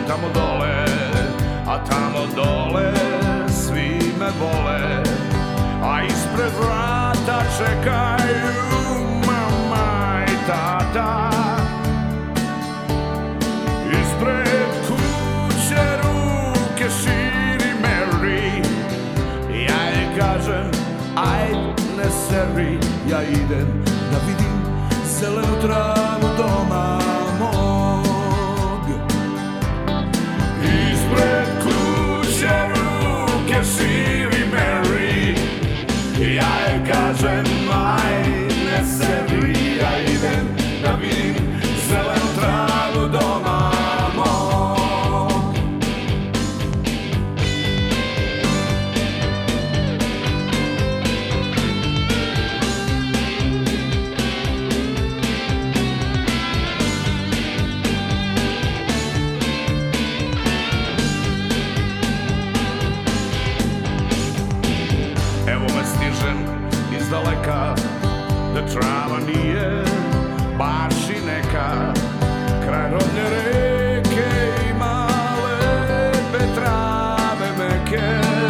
tamo dole, a tamo dole svi me vole, a ispred vrata čekaju mama i tata. Ispred kuće ruke širi Mary, ja je kažem aj ne seri, ja idem da vidim zelenu travu doma mog. Ispred kuće ruke širi Mary, ja je kažem aj ne seri, ja idem da vidim zelenu travu doma mog. Evo me stižem iz daleka, da trava nije baš i neka, kraj rodne reke ima lepe trave meke.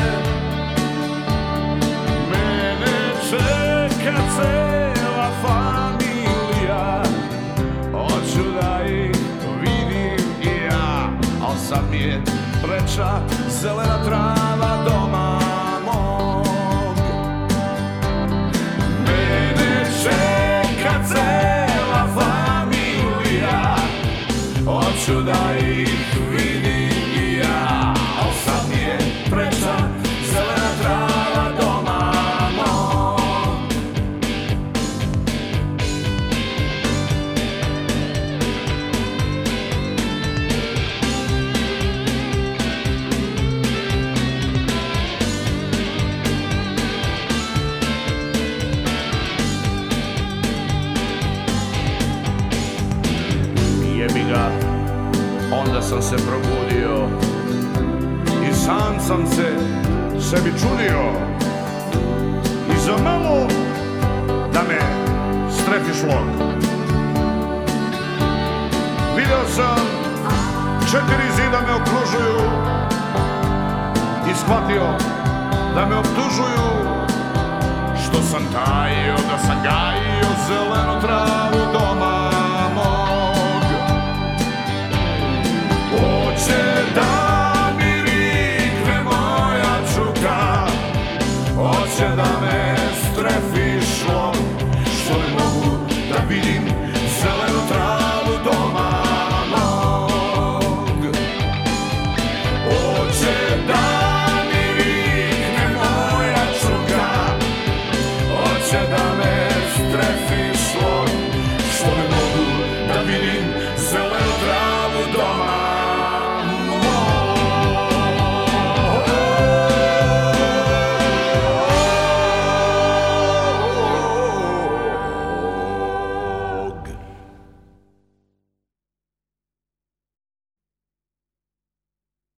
Mene čeka cela familija, hoću da ih vidim i ja, al sad mi je preča zelena trava doma mog. Mene čeka cela familija, hoću da ih vidim i ja, al sad mi je preča zelena trava doma mog. Jebi ga, onda sam se probudio i sam se sebi čudio, i za malo da me strefi šlog. Video sam 4 zida me okružuju i shvatio da me optužuju što sam tajio, da sam gajio zelenu travu doma mog. Hoće da mi rikne moja čuka, hoće da me strefi šlog.